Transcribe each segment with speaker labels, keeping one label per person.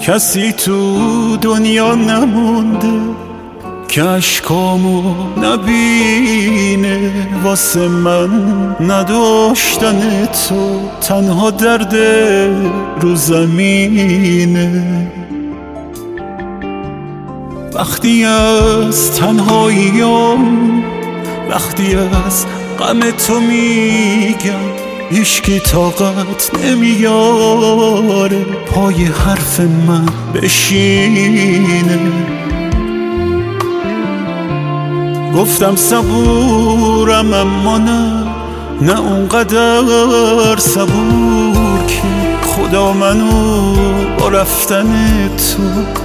Speaker 1: کسی تو دنیا نمونده که اشکامو نبینه. واسه من نداشتن تو تنها درد رو زمینه. وقتی از تنهاییام، وقتی از غم تو میگم، هیچکی طاقت نمیاره پای حرف من بشینه. گفتم صبورم اما نه اونقدر صبور که خدا منو با رفتن تو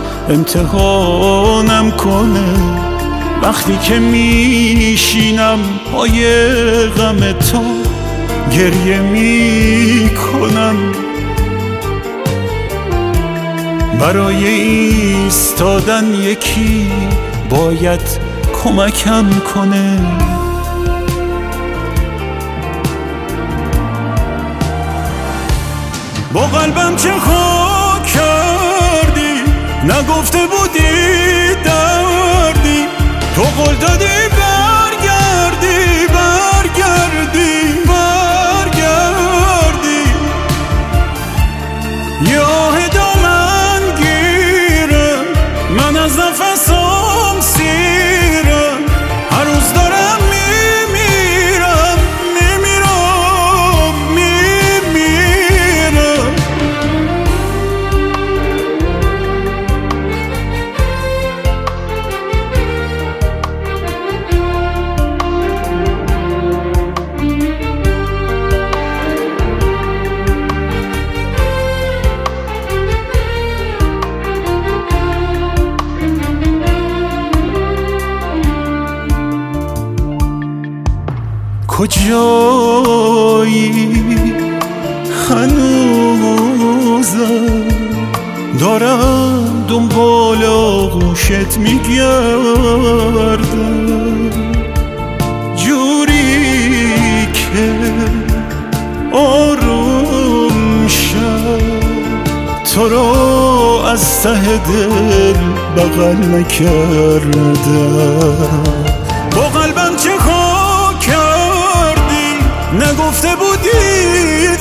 Speaker 1: امتحانم کنه. وقتی که میشینم پای غم تو گریه میکنم، برای ایستادن یکی باید کمکم کنه. با قلبم چه خاک کردی، نگفته بودی دردی، تو قول دادی برگردی برگردی برگردی. یه دامن گیرم من از نفسم سیرم، هر روز دارم میمیرم میمیرم میمیرم. کجایی هنوزم دارم دنبال آغوشت میگردم، جوری که آروم شد تو رو از ته دل بغل نکردم. با قلبم چه خاک کردی، نگفته بودی